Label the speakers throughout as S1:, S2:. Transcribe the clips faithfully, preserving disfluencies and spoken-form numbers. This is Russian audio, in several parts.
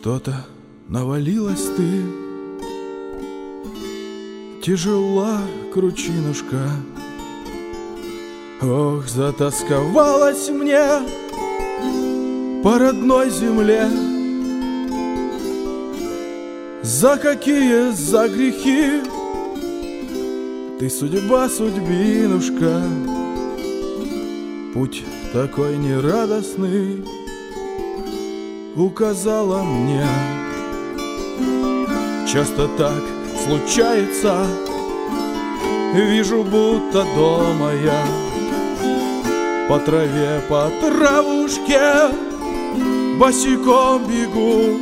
S1: Что-то навалилась ты, тяжела кручинушка. Ох, затасковалась мне по родной земле. За какие, за грехи ты, судьба, судьбинушка, путь такой нерадостный указала мне. Часто так случается, вижу, будто дома я по траве, по травушке босиком бегу,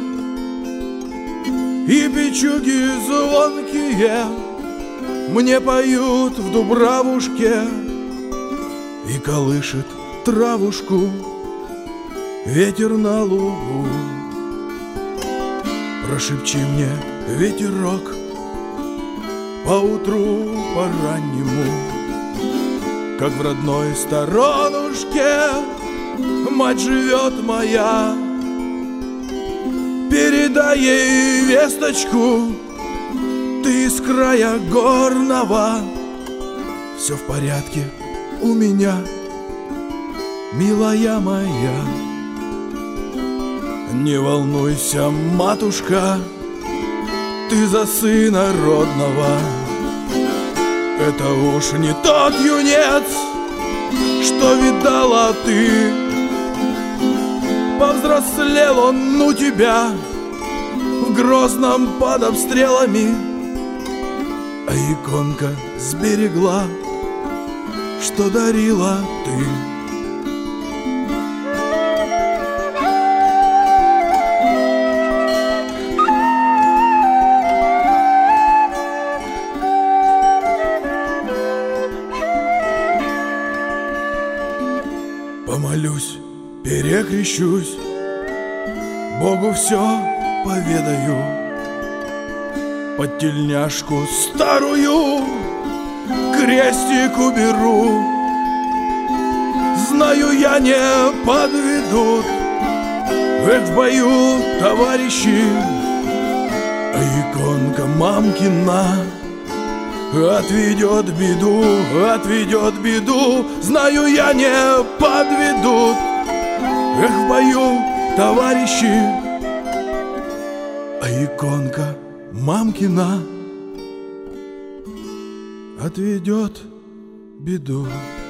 S1: и бичуги звонкие мне поют в дубравушке, и колышет травушку ветер на лугу. Прошепчи мне, ветерок, поутру по-раннему, как в родной сторонушке мать живет моя. Передай ей весточку, ты из края горного. Все в порядке у меня, милая моя. Не волнуйся, матушка, ты за сына родного. Это уж не тот юнец, что видала ты. Повзрослел он у тебя в Грозном под обстрелами, а иконка сберегла, что дарила ты. Помолюсь, перекрещусь, Богу все поведаю, под тельняшку старую крестик уберу. Знаю, я не подведут, эх, в бою товарищи, а иконка мамкина отведет беду, отведет беду. Знаю, я не подведут, эх, в бою товарищи, а иконка мамкина отведет беду.